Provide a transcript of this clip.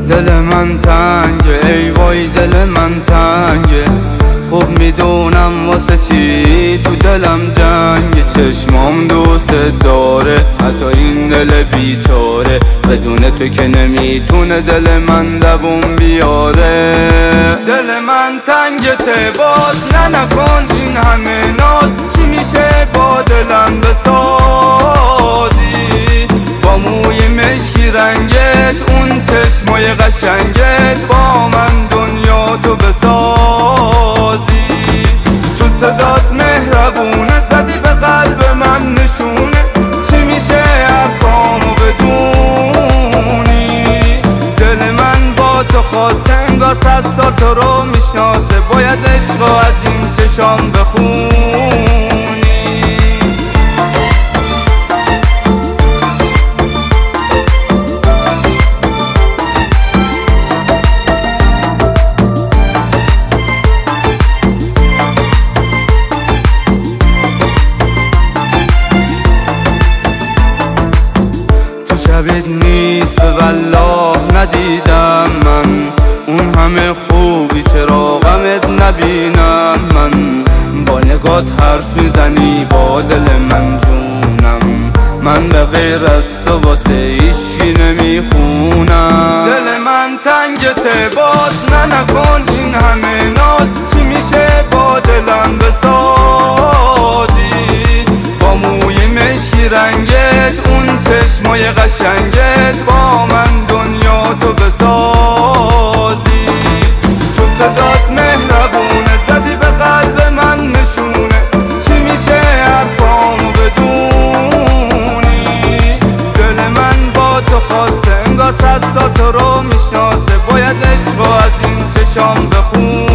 دل من تنگه، ای وای دل من تنگه. خوب میدونم واسه چی تو دلم جنگه. چشمام دوست داره حتی این دل بیچاره، بدون تو که نمیتونه دل من دووم بیاره. دل من تنگه ته باز نکن این همه ناز، چی میشه با دلم بسازی؟ با موی مشکی رنگت، اون چشمای قشنگت، با من دنیا تو بسازی. تو صدات مهربونه، زدی به قلب من نشونه، چی میشه حرفامو بدونی؟ دل من با تو خواسته انگار 100 سال تو رو میشناسه، باید عشق از این چشام بخونی. شبیت نیست به والله ندیدم من، اون همه خوبی چرا غمت نبینم من؟ با نگات حرف میزنی با دل من جونم، من به غیر از تو واسه ایشی نمیخونم. دل من تنگته باز نکن این همه ناز، چی میشه با دلم بسازی؟ با موی مشکی رنگت، اون چشمای قشنگت، با من دنیا تو بسازی. تو صدات مهربونه، زدی به قلب من نشونه، چی میشه حرفامو بدونی؟ دل من با تو خواسته انگار 100 سال تو رو میشناسه، باید عشق از این چشام بخون.